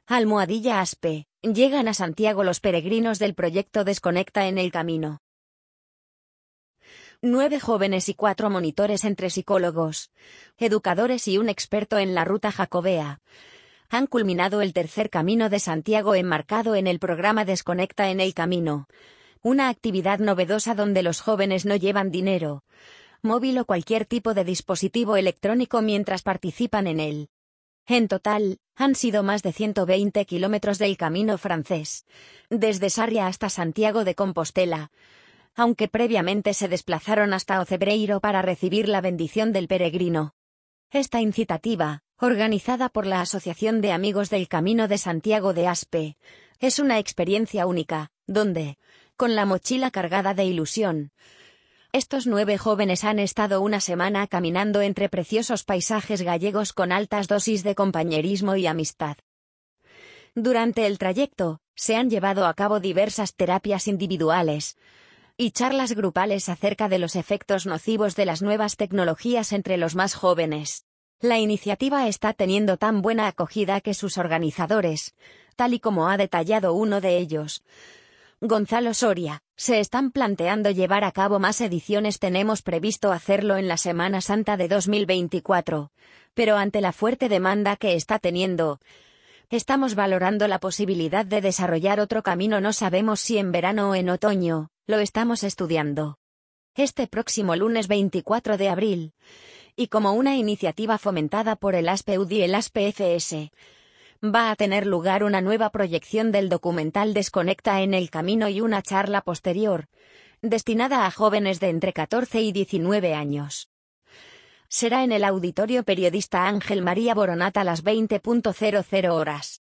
Almohadilla-Aspe, llegan a Santiago los peregrinos del proyecto Desconecta en el Camino. 9 jóvenes y 4 monitores entre psicólogos, educadores y un experto en la ruta jacobea han culminado el tercer Camino de Santiago enmarcado en el programa Desconecta en el Camino, una actividad novedosa donde los jóvenes no llevan dinero, móvil o cualquier tipo de dispositivo electrónico mientras participan en él. En total, han sido más de 120 kilómetros del camino francés, desde Sarria hasta Santiago de Compostela, aunque previamente se desplazaron hasta Ocebreiro para recibir la bendición del peregrino. Esta incitativa, organizada por la Asociación de Amigos del Camino de Santiago de Aspe, es una experiencia única, donde, con la mochila cargada de ilusión, estos 9 jóvenes han estado una semana caminando entre preciosos paisajes gallegos con altas dosis de compañerismo y amistad. Durante el trayecto, se han llevado a cabo diversas terapias individuales y charlas grupales acerca de los efectos nocivos de las nuevas tecnologías entre los más jóvenes. La iniciativa está teniendo tan buena acogida que sus organizadores, tal y como ha detallado uno de ellos, Gonzalo Soria, se están planteando llevar a cabo más ediciones. Tenemos previsto hacerlo en la Semana Santa de 2024, pero ante la fuerte demanda que está teniendo, estamos valorando la posibilidad de desarrollar otro camino. No sabemos si en verano o en otoño, lo estamos estudiando. Este próximo lunes 24 de abril, y como una iniciativa fomentada por el ASPE-UD y el ASPE-FS, va a tener lugar una nueva proyección del documental Desconecta en el Camino y una charla posterior, destinada a jóvenes de entre 14 y 19 años. Será en el Auditorio Periodista Ángel María Boronat a las 20:00 horas.